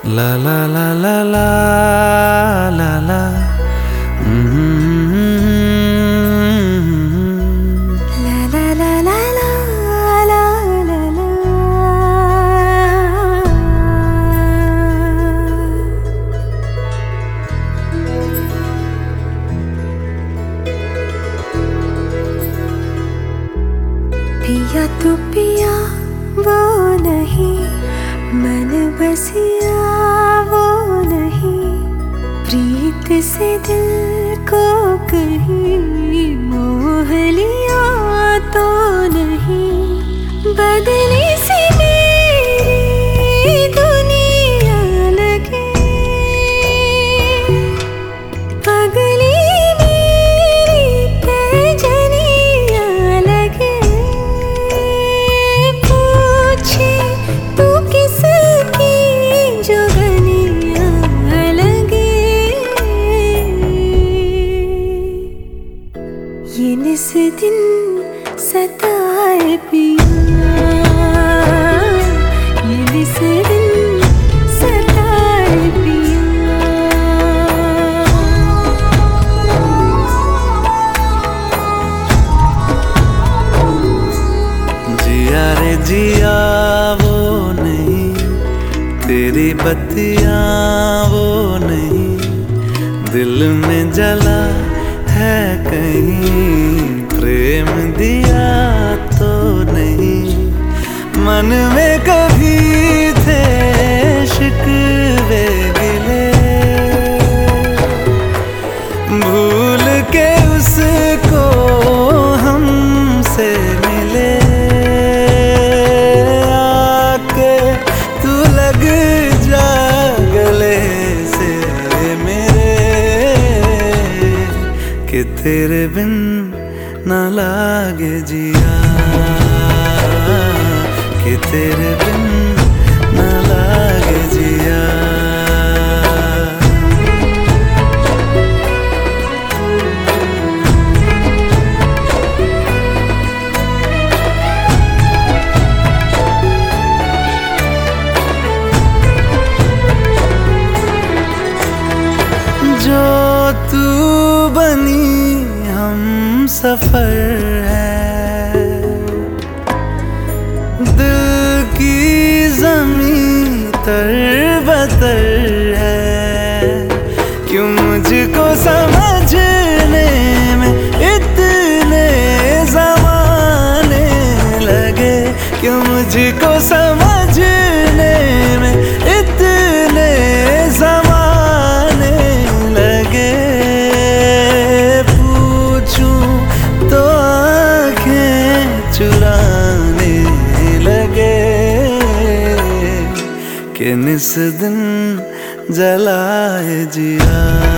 La la la la la la la. La la la la la la la la. पिया तू पिया वो नहीं, मन बसिया वो नहीं, प्रीत से दिल को कहीं मोह लिया तो नहीं। बदली सी मेरी दुनिया लगे, पगली मेरी पैजनिया लगे। पूछे तू किसकी जुगनिया लगे, ये निस दिन सताए पिया, ये निस दिन सताए पिया। जिया रे जिया वो नहीं, तेरी बत्तियां वो नहीं, दिल में जला है कहीं प्रेम दिया तो नहीं। मन में कभी थे शिकवे गिले, भूल के उसको हमसे मिले। आके तू लग जा गले से मेरे, कि तेरे बिन ना लागे जिया, कि तेरे बिन ना लागे जिया। जो तू बनी हम सफर है, दिल की ज़मीं तर-बतर है। क्यों मुझको समझने में इतने ज़माने लगे, क्यों मुझको समझने में इतने ज़माने लगे। पूछूं तो आँखें चुराने लगे, कि निस दिन जलाए जिया,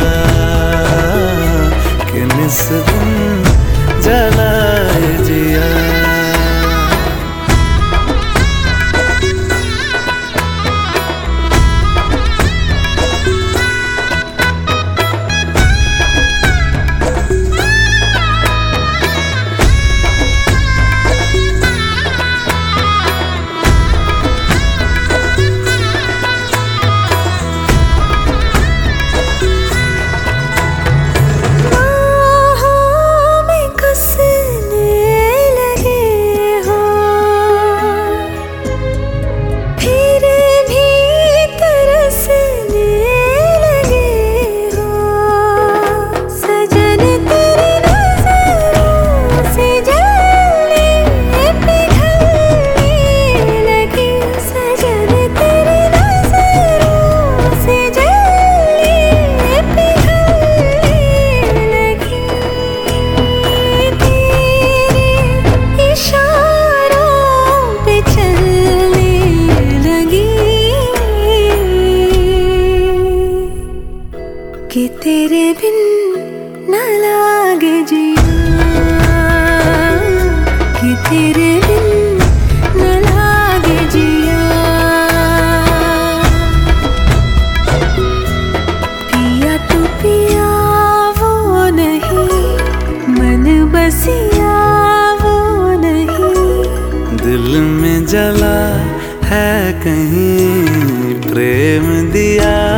कि निस दिन जलाए जिया। कि तेरे बिन न लागे जिया, कि तेरे बिन न लागे जिया। पिया तू पिया वो नहीं, मन बसिया वो नहीं, दिल में जला है कहीं प्रेम दिया।